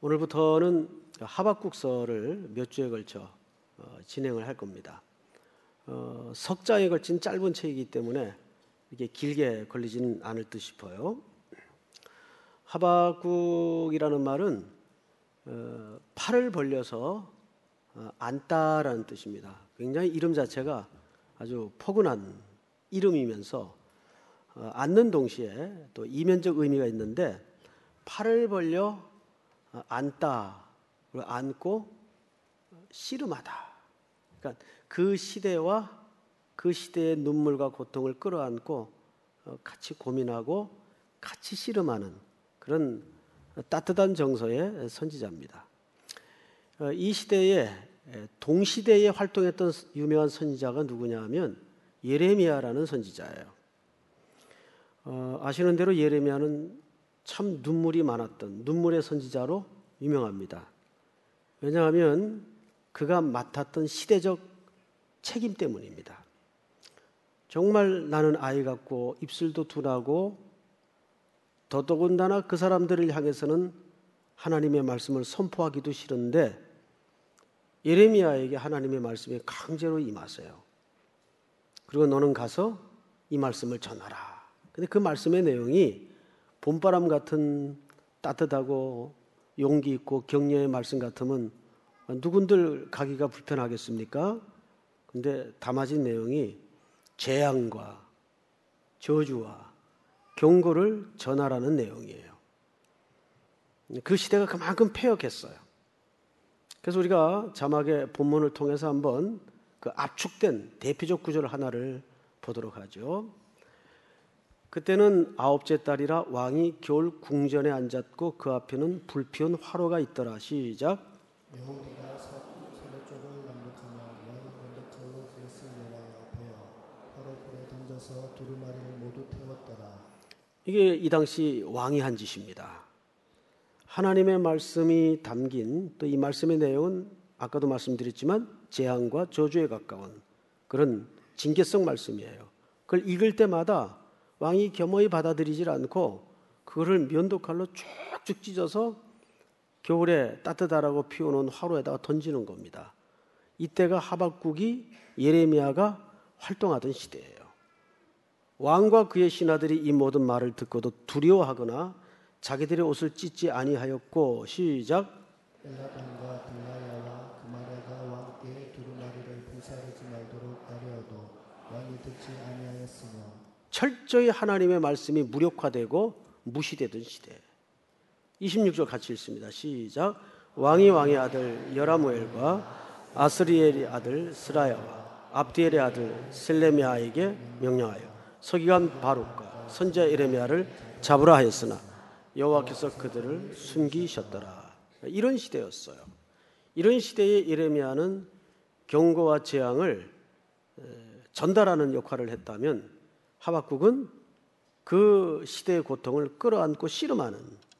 오늘부터는 하박국서를 몇 주에 걸쳐 진행을 할 겁니다. 석 장에 걸친 짧은 책이기 때문에 이게 길게 걸리지는 않을 듯 싶어요. 하박국이라는 말은 팔을 벌려서 앉다라는 뜻입니다. 굉장히 이름 자체가 아주 포근한 이름이면서 앉는 동시에 또 이면적 의미가 있는데, 팔을 벌려 앉다, 앉고 씨름하다. 그러니까 그 시대와 그 시대의 눈물과 고통을 끌어안고 같이 고민하고 같이 씨름하는 그런 따뜻한 정서의 선지자입니다. 이 시대에 동시대에 활동했던 유명한 선지자가 누구냐 하면 예레미야라는 선지자예요. 아시는 대로 예레미야는 참 눈물이 많았던 눈물의 선지자로 유명합니다. 왜냐하면 그가 맡았던 시대적 책임 때문입니다. 정말 나는 아이 같고 입술도 둔하고 더더군다나 그 사람들을 향해서는 하나님의 말씀을 선포하기도 싫은데 예레미야에게 하나님의 말씀이 강제로 임하세요. 그리고 너는 가서 이 말씀을 전하라. 근데 그 말씀의 내용이 봄바람 같은 따뜻하고 용기 있고 격려의 말씀 같으면 누군들 가기가 불편하겠습니까? 근데 담아진 내용이 재앙과 저주와 경고를 전하라는 내용이에요. 그 시대가 그만큼 패역했어요. 그래서 우리가 자막의 본문을 통해서 한번 그 압축된 대표적 구절 하나를 보도록 하죠. 그때는 아홉째 달이라 왕이 겨울 궁전에 앉았고 그 앞에는 불피운 화로가 있더라. 시작. 여호와가 서로 쪽을 남북하며 왕이 먼저 칼로 그것을 여호와 앞에요 화로 불에 던져서 두루마리를 모두 태웠더라. 이게 이 당시 왕이 한 짓입니다. 하나님의 말씀이 담긴 또 이 말씀의 내용은 아까도 말씀드렸지만 재앙과 저주에 가까운 그런 징계성 말씀이에요. 그걸 읽을 때마다 왕이 겸허히 받아들이질 않고 그거를 면도칼로 쭉쭉 찢어서 겨울에 따뜻하라고 피워놓은 화로에다가 던지는 겁니다. 이때가 하박국이 예레미야가 활동하던 시대예요. 왕과 그의 신하들이 이 모든 말을 듣고도 두려워하거나 자기들의 옷을 찢지 아니하였고 시작. 엘라단과 들라야와 그마레가 왕께 두루마리를 불사르지 말도록 아뢰어도 왕이 듣지 아니하였으며 철저히 하나님의 말씀이 무력화되고 무시되던 시대. 26절 같이 읽습니다. 시작. 왕이 왕의 아들 여라무엘과 아스리엘의 아들 스라야와 압디엘의 아들 셀레미야에게 명령하여 서기관 바룩과 선지자 예레미야를 잡으라 하였으나 여호와께서 그들을 숨기셨더라. 이런 시대였어요. 이런 시대에 예레미야는 경고와 재앙을 전달하는 역할을 했다면 하박국은 그 시대의 고통을 끌어안고 씨름하는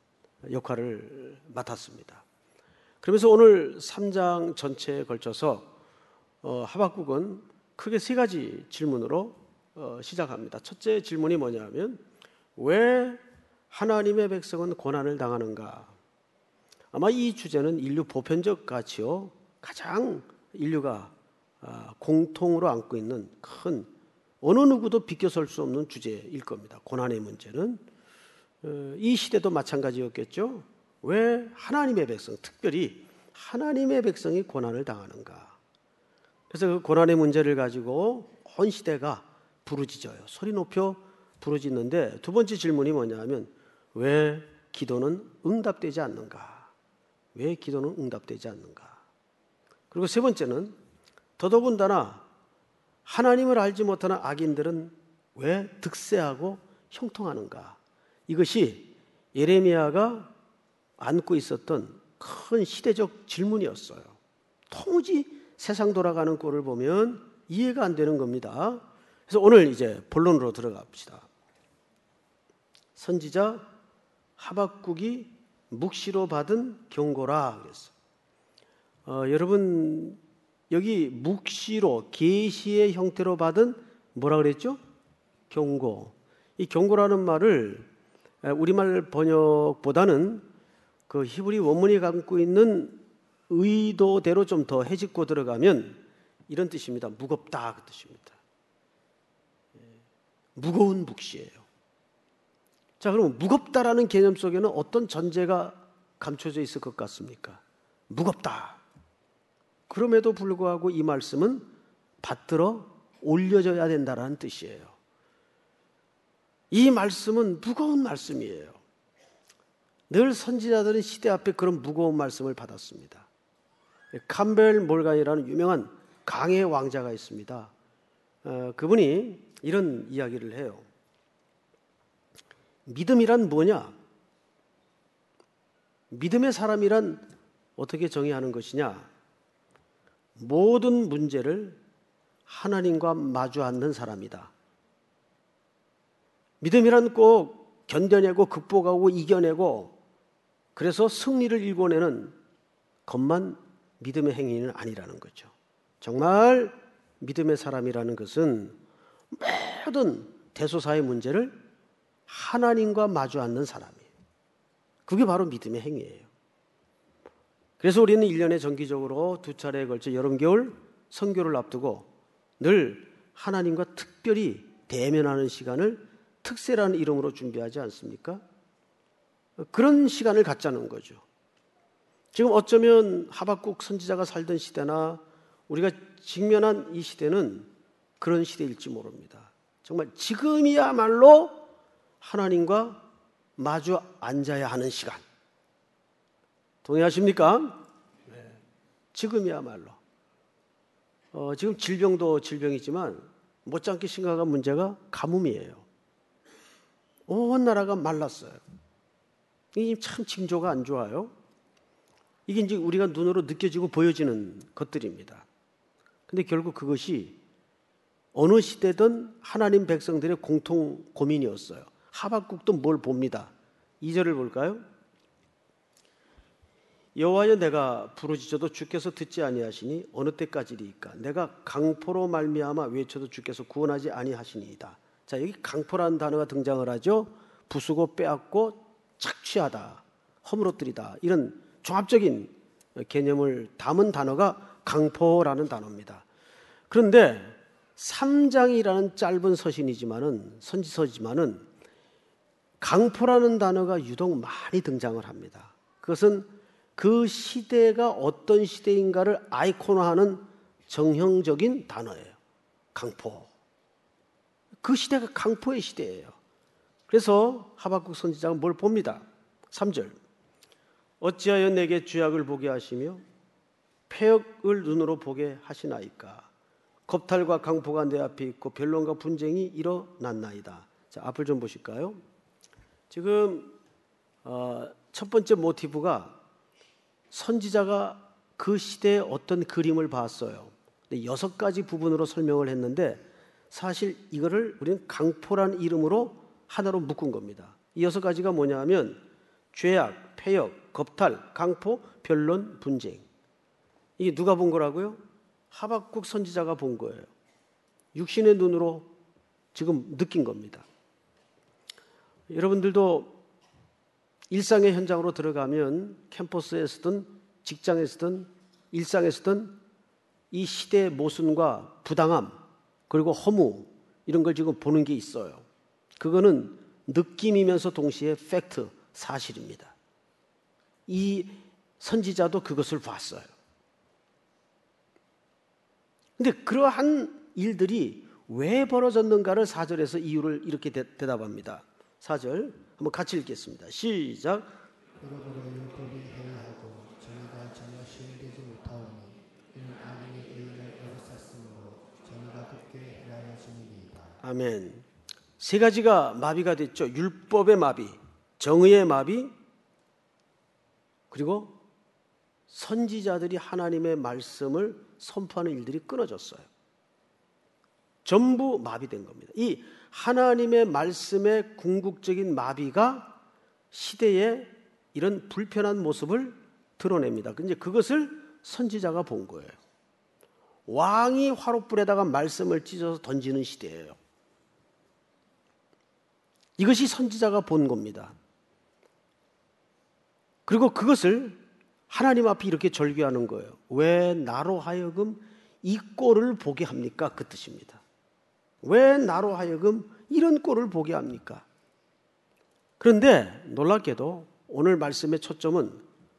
역할을 맡았습니다. 그러면서 오늘 3장 전체에 걸쳐서 하박국은 크게 세 가지 질문으로 시작합니다. 첫째 질문이 뭐냐면 왜 하나님의 백성은 고난을 당하는가? 아마 이 주제는 인류 보편적 가치요 가장 인류가 공통으로 안고 있는 큰 어느 누구도 비껴설 수 없는 주제일 겁니다. 고난의 문제는 이 시대도 마찬가지였겠죠. 왜 하나님의 백성, 특별히 하나님의 백성이 고난을 당하는가? 그래서 그 고난의 문제를 가지고 온 시대가 부르짖어요. 소리 높여 부르짖는데 두 번째 질문이 뭐냐면 왜 기도는 응답되지 않는가? 왜 기도는 응답되지 않는가? 그리고 세 번째는 더더군다나 하나님을 알지 못하는 악인들은 왜 득세하고 형통하는가? 이것이 예레미야가 안고 있었던 큰 시대적 질문이었어요. 도무지 세상 돌아가는 꼴을 보면 이해가 안 되는 겁니다. 그래서 오늘 이제 본론으로 들어가 봅시다. 선지자 하박국이 묵시로 받은 경고라 그랬어요. 여러분 여기 묵시로 계시의 형태로 받은 뭐라 그랬죠? 경고. 이 경고라는 말을 우리말 번역보다는 그 히브리 원문이 갖고 있는 의도대로 좀 더 해집고 들어가면 이런 뜻입니다. 무겁다 그 뜻입니다. 무거운 묵시예요. 자, 그럼 무겁다라는 개념 속에는 어떤 전제가 감춰져 있을 것 같습니까? 무겁다. 그럼에도 불구하고 이 말씀은 받들어 올려져야 된다라는 뜻이에요. 이 말씀은 무거운 말씀이에요. 늘 선지자들은 시대 앞에 그런 무거운 말씀을 받았습니다. 캄벨 몰간이라는 유명한 강의 왕자가 있습니다. 그분이 이런 이야기를 해요. 믿음이란 뭐냐? 믿음의 사람이란 어떻게 정의하는 것이냐? 모든 문제를 하나님과 마주 앉는 사람이다. 믿음이란 꼭 견뎌내고 극복하고 이겨내고 그래서 승리를 일궈내는 것만 믿음의 행위는 아니라는 거죠. 정말 믿음의 사람이라는 것은 모든 대소사의 문제를 하나님과 마주 앉는 사람이에요. 그게 바로 믿음의 행위예요. 그래서 우리는 1년에 정기적으로 2차례에 걸쳐 여름, 겨울 선교를 앞두고 늘 하나님과 특별히 대면하는 시간을 특세라는 이름으로 준비하지 않습니까? 그런 시간을 갖자는 거죠. 지금 어쩌면 하박국 선지자가 살던 시대나 우리가 직면한 이 시대는 그런 시대일지 모릅니다. 정말 지금이야말로 하나님과 마주 앉아야 하는 시간. 동의하십니까? 네. 지금이야말로. 지금 질병도 질병이지만 못지않게 심각한 문제가 가뭄이에요. 온 나라가 말랐어요. 이게 참 징조가 안 좋아요. 이게 이제 우리가 눈으로 느껴지고 보여지는 것들입니다. 근데 결국 그것이 어느 시대든 하나님 백성들의 공통 고민이었어요. 하박국도 뭘 봅니다. 2절을 볼까요? 여호와여 내가 부르짖어도 주께서 듣지 아니하시니 어느 때까지리이까? 내가 강포로 말미암아 외쳐도 주께서 구원하지 아니하시니이다. 자, 여기 강포라는 단어가 등장을 하죠. 부수고 빼앗고 착취하다, 허물어뜨리다, 이런 종합적인 개념을 담은 단어가 강포라는 단어입니다. 그런데 3장이라는 짧은 선지서지만은 강포라는 단어가 유독 많이 등장을 합니다. 그것은 그 시대가 어떤 시대인가를 아이콘화하는 정형적인 단어예요. 강포. 그 시대가 강포의 시대예요. 그래서 하박국 선지자가 뭘 봅니다. 3절. 어찌하여 내게 죄악을 보게 하시며 패역을 눈으로 보게 하시나이까? 겁탈과 강포가 내 앞에 있고 변론과 분쟁이 일어났나이다. 자, 앞을 좀 보실까요? 지금 첫 번째 모티브가 선지자가 그 시대의 어떤 그림을 봤어요. 6가지 부분으로 설명을 했는데 사실 이거를 우리는 강포라는 이름으로 하나로 묶은 겁니다. 이 6가지가 뭐냐 하면 죄악, 패역, 겁탈, 강포, 변론, 분쟁. 이게 누가 본 거라고요? 하박국 선지자가 본 거예요. 육신의 눈으로 지금 느낀 겁니다. 여러분들도 일상의 현장으로 들어가면 캠퍼스에서든 직장에서든 일상에서든 이 시대의 모순과 부당함 그리고 허무 이런 걸 지금 보는 게 있어요. 그거는 느낌이면서 동시에 팩트, 사실입니다. 이 선지자도 그것을 봤어요. 근데 그러한 일들이 왜 벌어졌는가를 4절에서 이유를 이렇게 대답합니다. 4절 한번 같이 읽겠습니다. 시작. 그러므로 율법이 해이하고 정의가 전혀 시행되지 못하오니 이는 악인이 의인을 애로쌌으므로 정의가 굳게 행하여지니이다. 아멘. 3가지가 마비가 됐죠. 율법의 마비, 정의의 마비, 그리고 선지자들이 하나님의 말씀을 선포하는 일들이 끊어졌어요. 전부 마비된 겁니다. 이 하나님의 말씀의 궁극적인 마비가 시대의 이런 불편한 모습을 드러냅니다. 근데 그것을 선지자가 본 거예요. 왕이 화롯불에다가 말씀을 찢어서 던지는 시대예요. 이것이 선지자가 본 겁니다. 그리고 그것을 하나님 앞에 이렇게 절규하는 거예요. 왜 나로 하여금 이 꼴을 보게 합니까? 그 뜻입니다. 왜 나로 하여금 이런 꼴을 보게 합니까? 그런데 놀랍게도 오늘 말씀의 초점은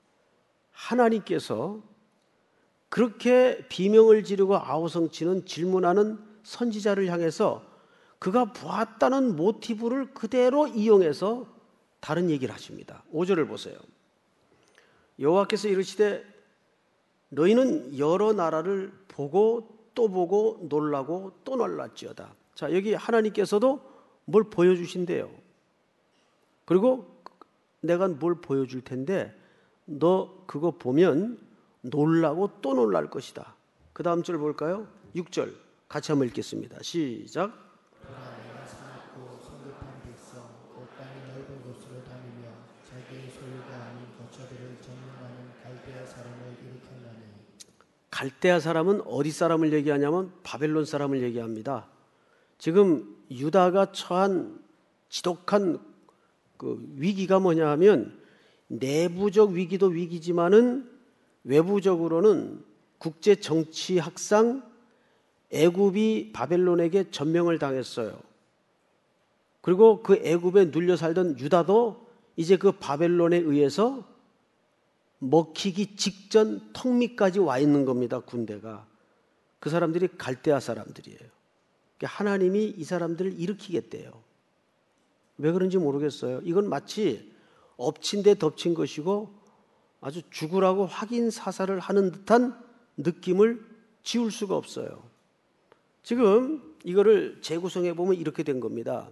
하나님께서 그렇게 비명을 지르고 아우성치는 질문하는 선지자를 향해서 그가 보았다는 모티브를 그대로 이용해서 다른 얘기를 하십니다. 5절을 보세요. 여호와께서 이르시되 너희는 여러 나라를 보고 또 보고 놀라고 또 놀랄지어다. 자, 여기 하나님께서도 뭘 보여주신대요. 그리고 내가 뭘 보여줄 텐데 너 그거 보면 놀라고 또 놀랄 것이다. 그 다음 절 볼까요? 6절 같이 한번 읽겠습니다. 시작. 내가 사납고 성급한 백성 곧 땅이 넓은 곳으로 다니며 자기의 소유가 아닌 거처들을 점령하는 갈대아 사람을 일으켰나니. 갈대아 사람은 어디 사람을 얘기하냐면 바벨론 사람을 얘기합니다. 지금 유다가 처한 지독한 그 위기가 뭐냐 하면 내부적 위기도 위기지만은 외부적으로는 국제 정치학상 애굽이 바벨론에게 점령을 당했어요. 그리고 그 애굽에 눌려 살던 유다도 이제 그 바벨론에 의해서 먹히기 직전 턱 밑까지 와 있는 겁니다. 군대가. 그 사람들이 갈대아 사람들이에요. 하나님이 이 사람들을 일으키겠대요. 왜 그런지 모르겠어요. 이건 마치 엎친 데 덮친 것이고 아주 죽으라고 확인 사살을 하는 듯한 느낌을 지울 수가 없어요. 지금 이거를 재구성해 보면 이렇게 된 겁니다.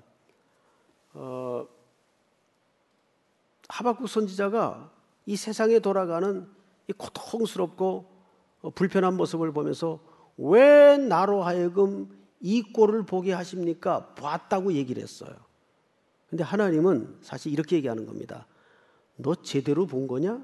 하박국 선지자가 이 세상에 돌아가는 이 고통스럽고 불편한 모습을 보면서 왜 나로 하여금 이 꼴을 보게 하십니까? 봤다고 얘기를 했어요. 근데 하나님은 사실 이렇게 얘기하는 겁니다. 너 제대로 본 거냐?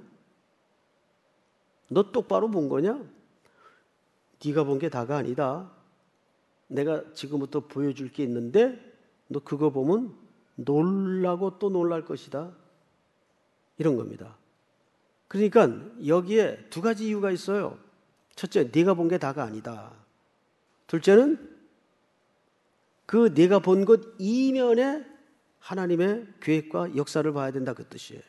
너 똑바로 본 거냐? 네가 본 게 다가 아니다. 내가 지금부터 보여줄 게 있는데 너 그거 보면 놀라고 또 놀랄 것이다. 이런 겁니다. 그러니까 여기에 두 가지 이유가 있어요. 첫째, 네가 본 게 다가 아니다. 둘째는 그 네가 본 것 이면에 하나님의 계획과 역사를 봐야 된다 그 뜻이에요.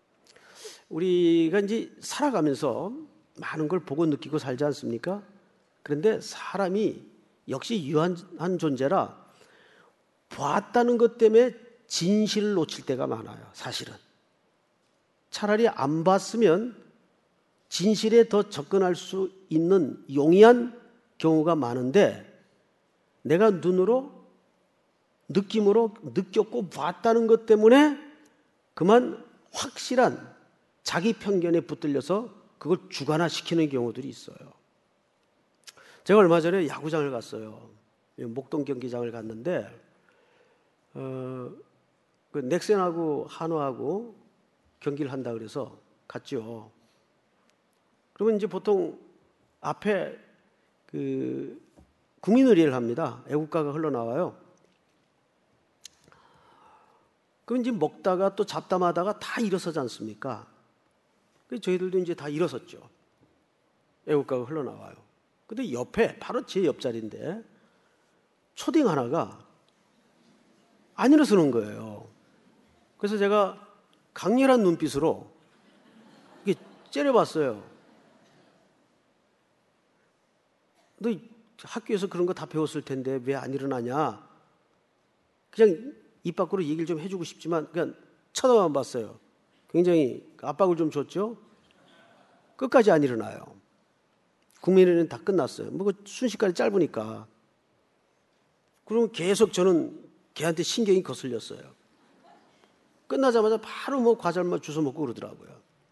우리가 이제 살아가면서 많은 걸 보고 느끼고 살지 않습니까? 그런데 사람이 역시 유한한 존재라 봤다는 것 때문에 진실을 놓칠 때가 많아요. 사실은. 차라리 안 봤으면 진실에 더 접근할 수 있는 용이한 경우가 많은데 내가 눈으로 느낌으로 느꼈고 봤다는 것 때문에 그만 확실한 자기 편견에 붙들려서 그걸 주관화시키는 경우들이 있어요. 제가 얼마 전에 야구장을 갔어요. 목동 경기장을 갔는데 그 넥센하고 한화하고 경기를 한다 그래서 갔죠. 그러면 이제 보통 앞에 그 국민의례를 합니다. 애국가가 흘러나와요. 그럼 이제 먹다가 또 잡담하다가 다 일어서지 않습니까? 저희들도 이제 다 일어섰죠. 애국가가 흘러나와요. 근데 옆에 바로 제 옆자리인데 초딩 하나가 안 일어서는 거예요. 그래서 제가 강렬한 눈빛으로 이렇게 째려봤어요. 너 학교에서 그런 거 다 배웠을 텐데 왜 안 일어나냐? 그냥 입 밖으로 얘기를 좀 해주고 싶지만 그냥 쳐다만 봤어요. 굉장히 압박을 좀 줬죠. 끝까지 안 일어나요. 국민의례는 다 끝났어요. 뭐 순식간에 짧으니까. 그러면 계속 저는 걔한테 신경이 거슬렸어요. 끝나자마자 바로 뭐 과자를 주워 먹고 그러더라고요.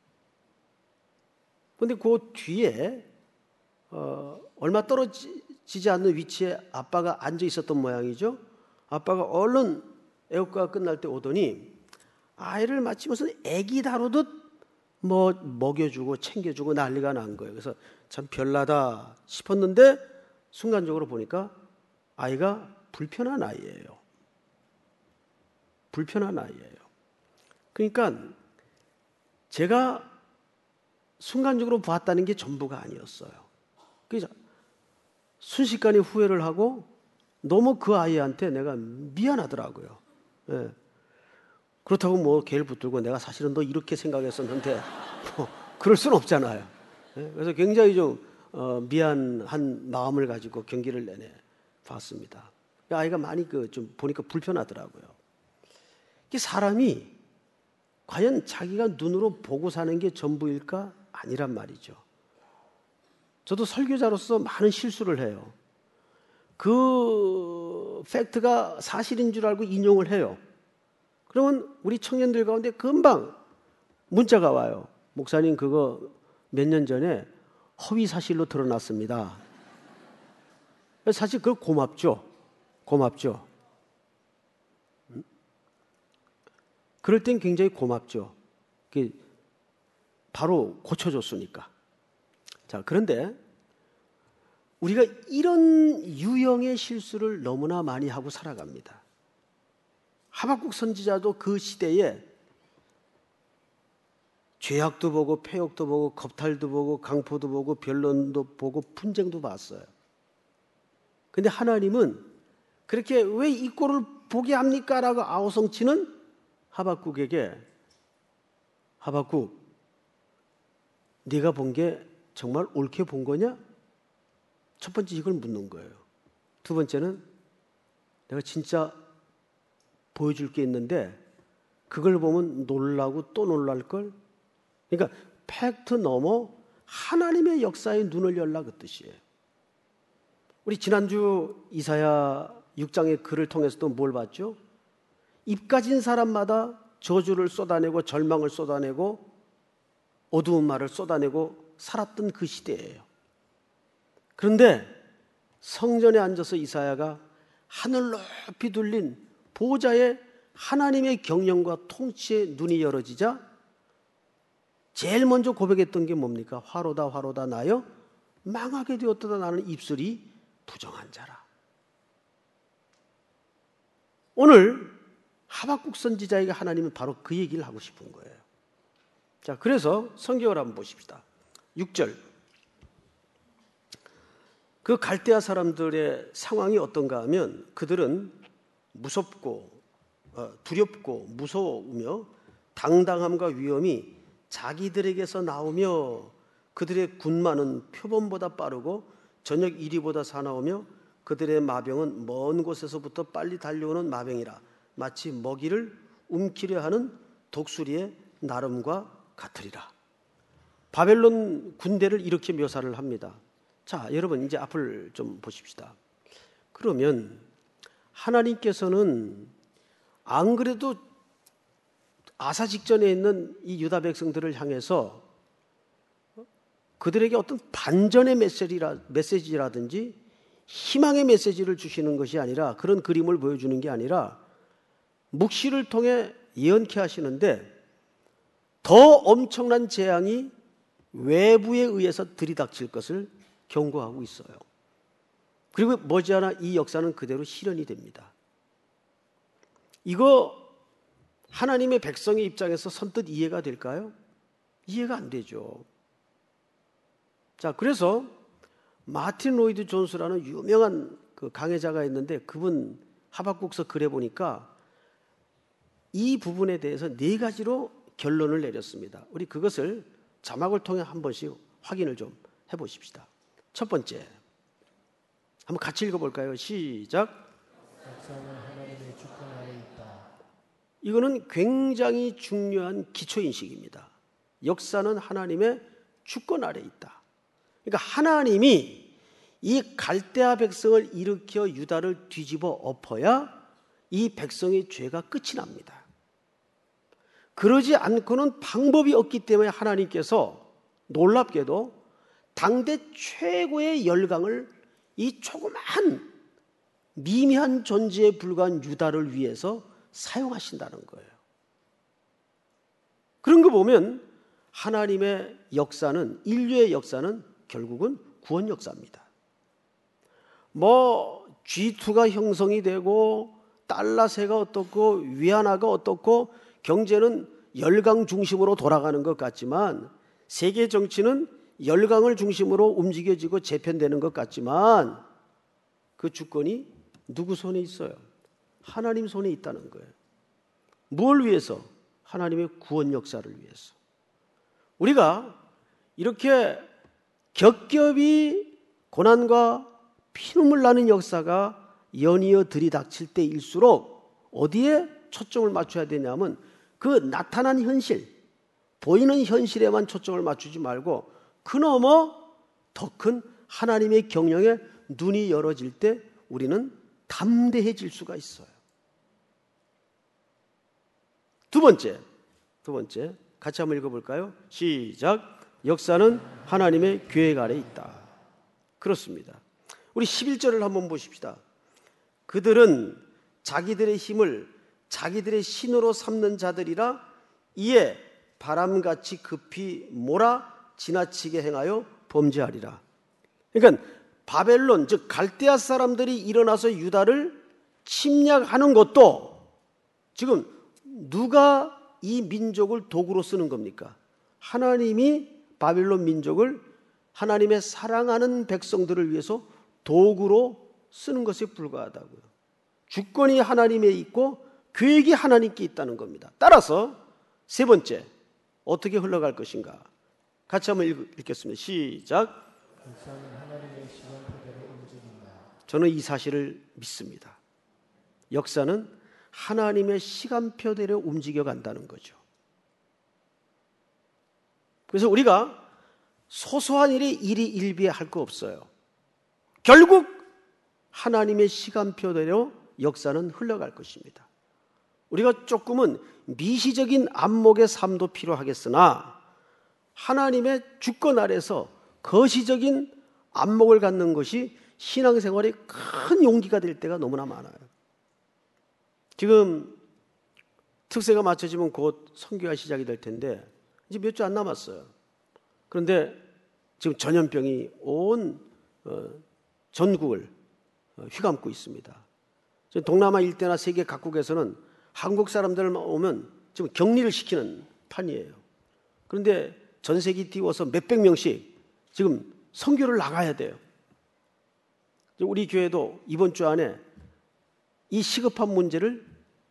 그런데 그 뒤에 얼마 떨어지지 않는 위치에 아빠가 앉아 있었던 모양이죠. 아빠가 얼른 애국가가 끝날 때 오더니 아이를 마치 무슨 애기 다루듯 뭐 먹여주고 챙겨주고 난리가 난 거예요. 그래서 참 별나다 싶었는데 순간적으로 보니까 아이가 불편한 아이예요. 불편한 아이예요. 그러니까 제가 순간적으로 봤다는 게 전부가 아니었어요. 그래서 순식간에 후회를 하고 너무 그 아이한테 내가 미안하더라고요. 예. 그렇다고 뭐 걔를 붙들고 내가 사실은 너 이렇게 생각했었는데 뭐 그럴 수는 없잖아요. 예. 그래서 굉장히 좀 미안한 마음을 가지고 경기를 내내 봤습니다. 아이가 많이 좀 보니까 불편하더라고요. 사람이 과연 자기가 눈으로 보고 사는 게 전부일까? 아니란 말이죠. 저도 설교자로서 많은 실수를 해요. 그 팩트가 사실인 줄 알고 인용을 해요. 그러면 우리 청년들 가운데 금방 문자가 와요. 목사님 그거 몇 년 전에 허위 사실로 드러났습니다. 사실 그거 고맙죠. 고맙죠. 그럴 땐 굉장히 고맙죠. 바로 고쳐줬으니까. 자, 그런데 우리가 이런 유형의 실수를 너무나 많이 하고 살아갑니다. 하박국 선지자도 그 시대에 죄악도 보고 폐역도 보고 겁탈도 보고 강포도 보고 변론도 보고 분쟁도 봤어요. 근데 하나님은 그렇게 왜 이 꼴을 보게 합니까? 라고 아우성치는 하박국에게 하박국 네가 본 게 정말 옳게 본 거냐? 첫 번째 이걸 묻는 거예요. 두 번째는 내가 진짜 보여줄 게 있는데 그걸 보면 놀라고 또 놀랄걸? 그러니까 팩트 넘어 하나님의 역사에 눈을 열라 그 뜻이에요. 우리 지난주 이사야 6장의 글을 통해서도 뭘 봤죠? 입 가진 사람마다 저주를 쏟아내고 절망을 쏟아내고 어두운 말을 쏟아내고 살았던 그 시대예요. 그런데 성전에 앉아서 이사야가 하늘 높이 둘린 보좌에 하나님의 경영과 통치에 눈이 열어지자 제일 먼저 고백했던 게 뭡니까? 화로다 화로다 나여 망하게 되었다 나는 입술이 부정한 자라. 오늘 하박국 선지자에게 하나님은 바로 그 얘기를 하고 싶은 거예요. 자, 그래서 성경을 한번 보십시다. 6절. 그 갈대아 사람들의 상황이 어떤가 하면 그들은 무섭고 두렵고 무서우며 당당함과 위엄이 자기들에게서 나오며 그들의 군마는 표범보다 빠르고 저녁 이리보다 사나우며 그들의 마병은 먼 곳에서부터 빨리 달려오는 마병이라 마치 먹이를 움키려 하는 독수리의 나름과 같으리라. 바벨론 군대를 이렇게 묘사를 합니다. 자, 여러분 이제 앞을 좀 보십시다. 그러면 하나님께서는 안 그래도 아사 직전에 있는 이 유다 백성들을 향해서 그들에게 어떤 반전의 메시지라든지 희망의 메시지를 주시는 것이 아니라 그런 그림을 보여주는 게 아니라 묵시를 통해 예언케 하시는데 더 엄청난 재앙이 외부에 의해서 들이닥칠 것을 경고하고 있어요. 그리고 머지않아 이 역사는 그대로 실현이 됩니다. 이거 하나님의 백성의 입장에서 선뜻 이해가 될까요? 이해가 안 되죠. 자, 그래서 마틴 로이드 존스라는 유명한 그 강해자가 있는데 그분 하박국서 글에 보니까 이 부분에 대해서 4가지로 결론을 내렸습니다. 우리 그것을 자막을 통해 한 번씩 확인을 좀 해보십시다. 첫 번째, 한번 같이 읽어볼까요? 시작. 역사는 하나님의 주권 아래 있다. 이거는 굉장히 중요한 기초인식입니다. 역사는 하나님의 주권 아래 있다. 그러니까 하나님이 이 갈대아 백성을 일으켜 유다를 뒤집어 엎어야 이 백성의 죄가 끝이 납니다. 그러지 않고는 방법이 없기 때문에 하나님께서 놀랍게도 당대 최고의 열강을 이 조그만 미미한 존재에 불과한 유다를 위해서 사용하신다는 거예요. 그런 거 보면 하나님의 역사는, 인류의 역사는 결국은 구원 역사입니다. 뭐 G2가 형성이 되고 달러세가 어떻고 위안화가 어떻고 경제는 열강 중심으로 돌아가는 것 같지만, 세계 정치는 열강을 중심으로 움직여지고 재편되는 것 같지만, 그 주권이 누구 손에 있어요? 하나님 손에 있다는 거예요. 뭘 위해서? 하나님의 구원 역사를 위해서. 우리가 이렇게 겹겹이 고난과 피눈물 나는 역사가 연이어 들이닥칠 때일수록 어디에 초점을 맞춰야 되냐면, 그 나타난 현실, 보이는 현실에만 초점을 맞추지 말고 그 너머 더 큰 하나님의 경영에 눈이 열어질 때 우리는 담대해질 수가 있어요. 두 번째, 같이 한번 읽어볼까요? 시작. 역사는 하나님의 계획 아래 있다. 그렇습니다. 우리 11절을 한번 보십시다. 그들은 자기들의 힘을 자기들의 신으로 삼는 자들이라 이에 바람같이 급히 몰아 지나치게 행하여 범죄하리라. 그러니까 바벨론, 즉 갈대아 사람들이 일어나서 유다를 침략하는 것도 지금 누가 이 민족을 도구로 쓰는 겁니까? 하나님이 바벨론 민족을 하나님의 사랑하는 백성들을 위해서 도구로 쓰는 것에 불과하다고요. 주권이 하나님에 있고 계획이 하나님께 있다는 겁니다. 따라서 세 번째, 어떻게 흘러갈 것인가? 같이 한번 읽겠습니다. 시작. 역사는 하나님의 시간표대로 움직인다. 저는 이 사실을 믿습니다. 역사는 하나님의 시간표대로 움직여간다는 거죠. 그래서 우리가 소소한 일에 일희일비할 거 없어요. 결국 하나님의 시간표대로 역사는 흘러갈 것입니다. 우리가 조금은 미시적인 안목의 삶도 필요하겠으나 하나님의 주권 아래서 거시적인 안목을 갖는 것이 신앙생활의 큰 용기가 될 때가 너무나 많아요. 지금 특세가 맞춰지면 곧 선교가 시작이 될 텐데 이제 몇 주 안 남았어요. 그런데 지금 전염병이 온 전국을 휘감고 있습니다. 동남아 일대나 세계 각국에서는 한국 사람들 오면 지금 격리를 시키는 판이에요. 그런데 전세기 띄워서 몇백 명씩 지금 선교를 나가야 돼요. 우리 교회도 이번 주 안에 이 시급한 문제를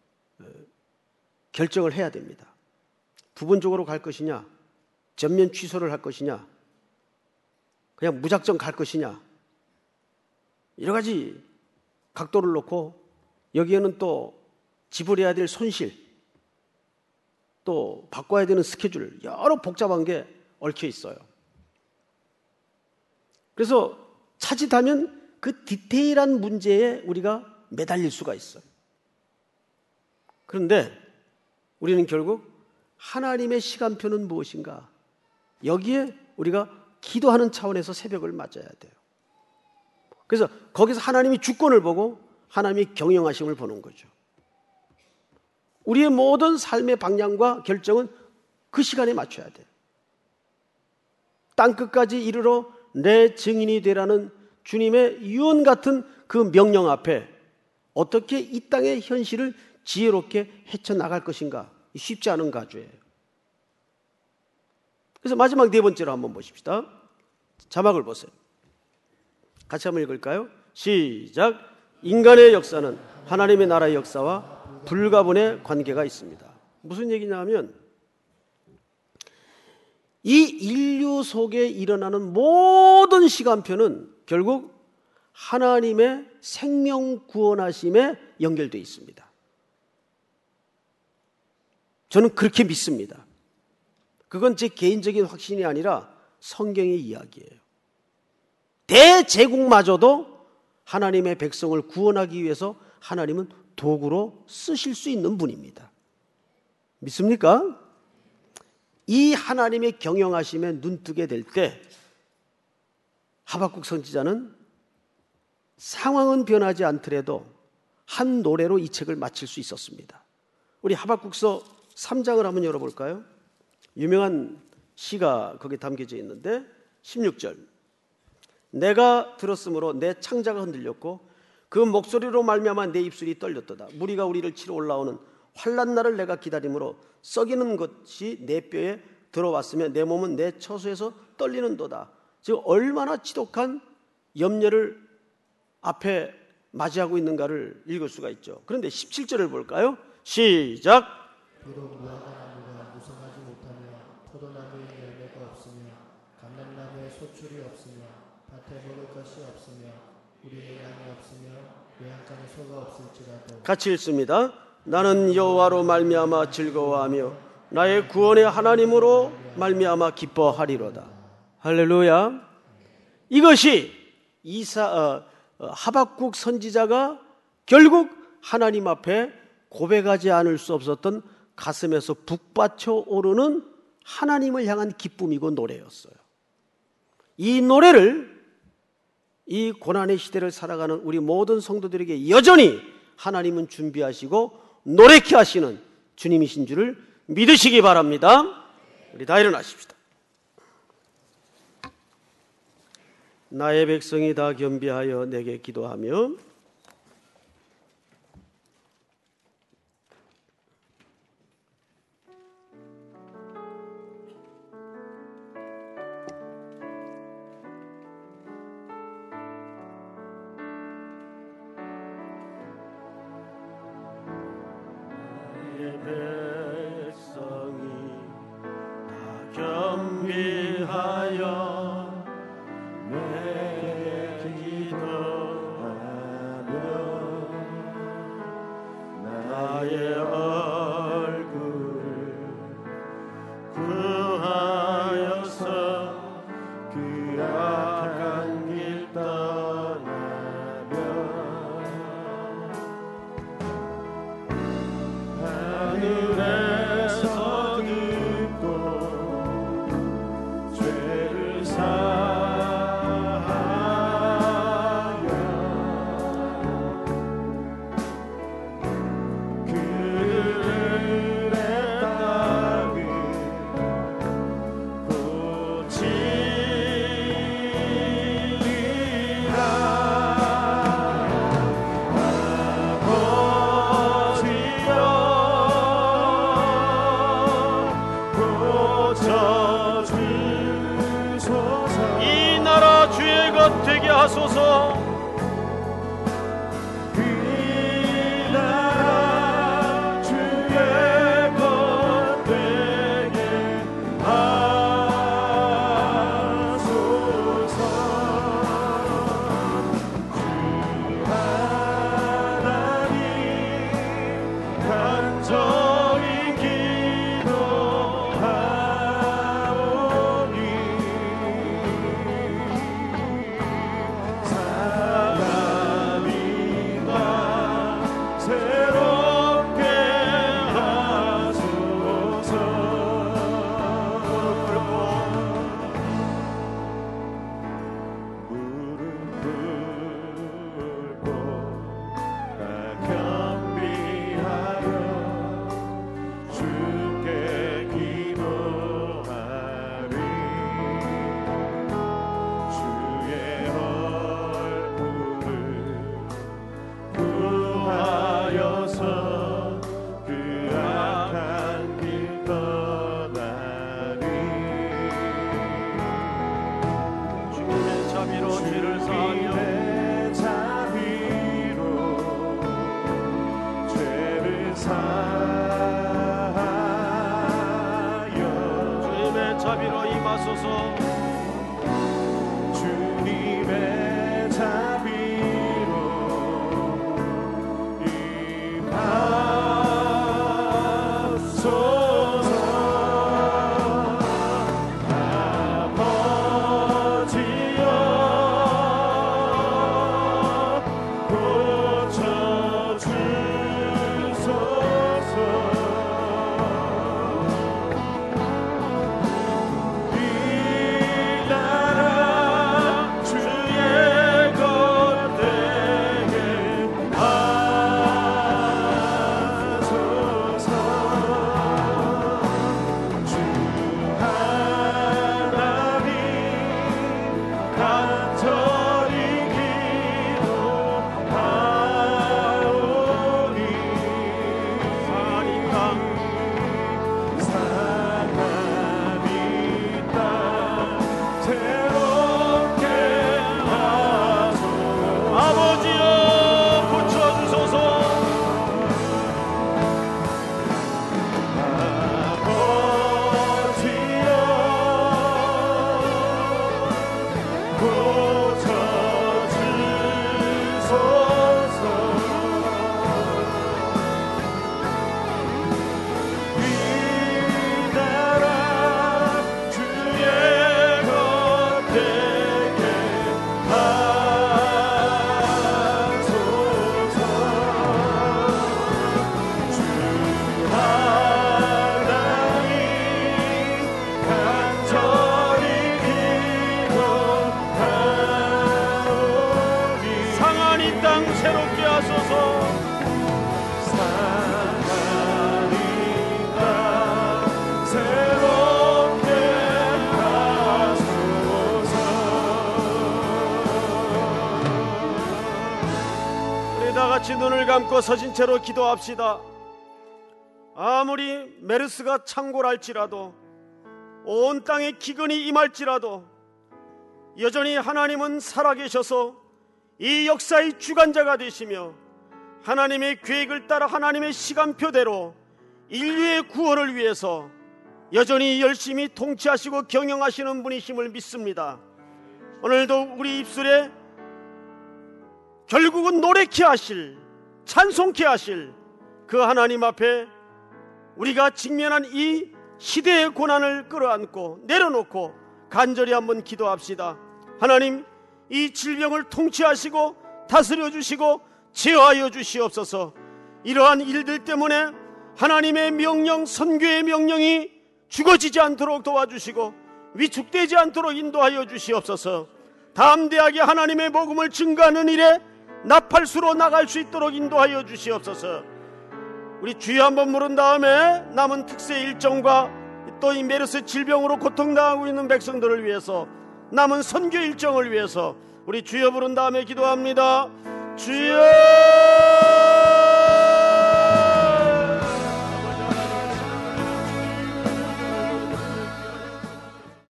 결정을 해야 됩니다. 부분적으로 갈 것이냐, 전면 취소를 할 것이냐, 그냥 무작정 갈 것이냐, 여러 가지 각도를 놓고 여기에는 또 지불해야 될 손실, 또 바꿔야 되는 스케줄, 여러 복잡한 게 얽혀 있어요. 그래서 차짓하면 그 디테일한 문제에 우리가 매달릴 수가 있어요. 그런데 우리는 결국 하나님의 시간표는 무엇인가? 여기에 우리가 기도하는 차원에서 새벽을 맞아야 돼요. 그래서 거기서 하나님이 주권을 보고 하나님의 경영하심을 보는 거죠. 우리의 모든 삶의 방향과 결정은 그 시간에 맞춰야 돼요. 땅끝까지 이르러 내 증인이 되라는 주님의 유언 같은 그 명령 앞에 어떻게 이 땅의 현실을 지혜롭게 헤쳐나갈 것인가? 쉽지 않은 가주예요. 그래서 마지막 네 번째로 한번 보십시다. 자막을 보세요. 같이 한번 읽을까요? 시작. 인간의 역사는 하나님의 나라의 역사와 불가분의 관계가 있습니다. 무슨 얘기냐면 이 인류 속에 일어나는 모든 시간표는 결국 하나님의 생명 구원하심에 연결되어 있습니다. 저는 그렇게 믿습니다. 그건 제 개인적인 확신이 아니라 성경의 이야기예요. 대제국마저도 하나님의 백성을 구원하기 위해서 하나님은 도구로 쓰실 수 있는 분입니다. 믿습니까? 이 하나님의 경영하심에 눈뜨게 될 때 하박국 선지자는 상황은 변하지 않더라도 한 노래로 이 책을 마칠 수 있었습니다. 우리 하박국서 3장을 한번 열어볼까요? 유명한 시가 거기 담겨져 있는데 16절. 내가 들었으므로 내 창자가 흔들렸고 그 목소리로 말미암아 내 입술이 떨렸도다. 무리가 우리를 치러 올라오는 환난 날을 내가 기다림으로 썩이는 것이 내 뼈에 들어왔으며 내 몸은 내 처소에서 떨리는도다. 즉 얼마나 지독한 염려를 앞에 맞이하고 있는가를 읽을 수가 있죠. 그런데 17절을 볼까요? 시작. 비록 무화과나무가 무성하지 못하며 포도나무에 열매가 없으며 감람나무에 소출이 없으며 밭에 먹을 것이 없으며 우리의 양이 없으며 외양간에 소가 없을지라도 같이 읽습니다. 나는 여호와로 말미암아 즐거워하며 나의 구원의 하나님으로 말미암아 기뻐하리로다. 할렐루야. 이것이 하박국 선지자가 결국 하나님 앞에 고백하지 않을 수 없었던 가슴에서 북받쳐 오르는 하나님을 향한 기쁨이고 노래였어요. 이 노래를 이 고난의 시대를 살아가는 우리 모든 성도들에게 여전히 하나님은 준비하시고 노래케 하시는 주님이신 줄을 믿으시기 바랍니다. 우리 다 일어나십시다. 나의 백성이 다 겸비하여 내게 기도하며 나의 백성이 다 겸비하여 나의 얼굴 구하여서 그 악한 길 떠나며 하늘에서 듣고 죄를 이 나라 주의 것 되게 하소서. 이 나라 주의 것 되게 하소서. 주 하나님 간절히 기도하오니 새롭게 하소서. 사랑이가 새롭게 하소서. 우리 다 같이 눈을 감고 서신 채로 기도합시다. 아무리 메르스가 창궐할지라도, 온 땅에 기근이 임할지라도 여전히 하나님은 살아계셔서 이 역사의 주관자가 되시며 하나님의 계획을 따라 하나님의 시간표대로 인류의 구원을 위해서 여전히 열심히 통치하시고 경영하시는 분이심을 믿습니다. 오늘도 우리 입술에 결국은 노래케 하실, 찬송케 하실 그 하나님 앞에 우리가 직면한 이 시대의 고난을 끌어안고 내려놓고 간절히 한번 기도합시다. 하나님, 이 질병을 통치하시고 다스려 주시고 제어하여 주시옵소서. 이러한 일들 때문에 하나님의 명령, 선교의 명령이 죽어지지 않도록 도와주시고 위축되지 않도록 인도하여 주시옵소서. 담대하게 하나님의 복음을 증거하는 일에 나팔수로 나갈 수 있도록 인도하여 주시옵소서. 우리 주여 한번 물은 다음에 남은 특세 일정과 또 이 메르스 질병으로 고통당하고 있는 백성들을 위해서, 남은 선교 일정을 위해서 우리 주여 부른 다음에 기도합니다. 주여!